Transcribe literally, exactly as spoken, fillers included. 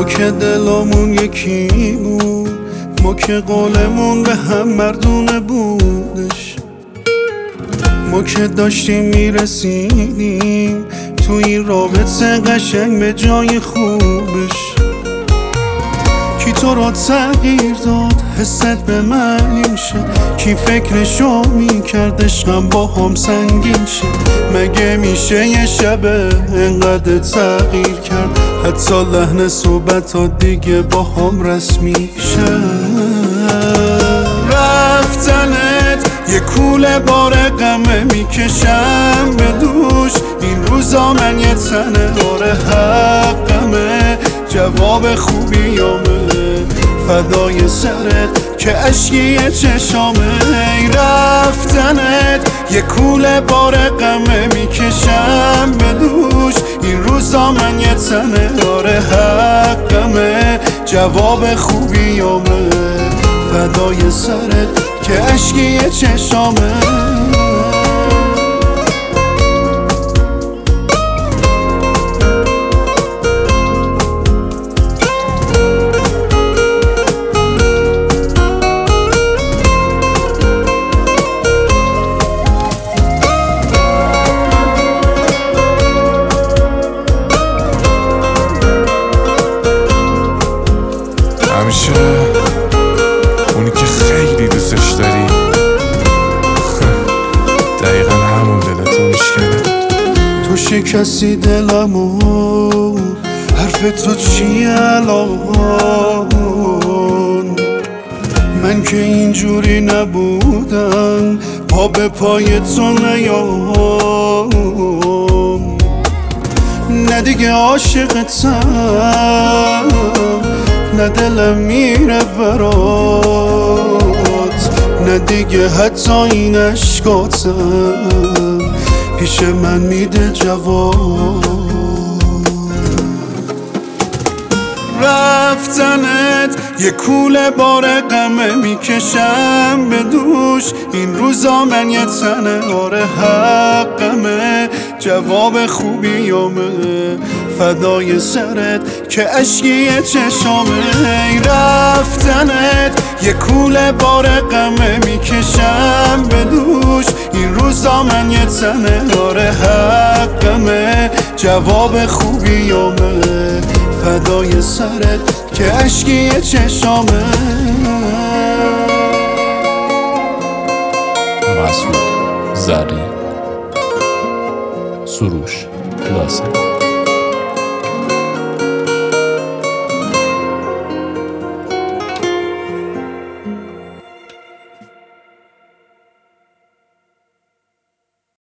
که دلامون یکی بود، ما که قولمون به هم مردونه بودش، ما که داشتیم میرسیدیم تو این رابطه قشنگ به جای خوبش. کی تو رو تغییر داد حست به من شه؟ کی فکرشو میکرد عشقم با هم سنگین شه؟ مگه میشه یه شبه انقدر تغییر کرد حتی لحن صحبت ها دیگه با هم رسمی شه؟ رفتنت یه کوله بار غمه میکشم به دوش، این روزا من یه تنه آره حقمه، جواب خوبیامه فدای سرت که عشقی چشامه. رفتنت یه کوله بار غمه میکشم به دوش، این روزا من یه تنه آره حقمه، جواب خوبیامه فدای سرت که عشقی چشامه. همیشه اونی که خیلی دوستش داری دقیقا همون دلتو میشکنه. تو شکستی دلمو، حرف تو چیه الان؟ من که اینجوری نبودم پا به پای تو نیام، نه دیگه عاشقتم نه دلم میره برات، نه دیگه حتی این عشقاتم پیش من میده جواب. رفتنت یه کوله بار غمه میکشم به دوش، این روزا من یه تنه آره حقمه، جواب خوبیامه فدای سرت که عشقی چشامه. رفتنت یه کوله بار غمه میکشم به دوش، این روزا من یه تنه آره حقمه، جواب خوبیامه فدای سرت که عشقی چشامه. مسعود زرین، سروش لازم.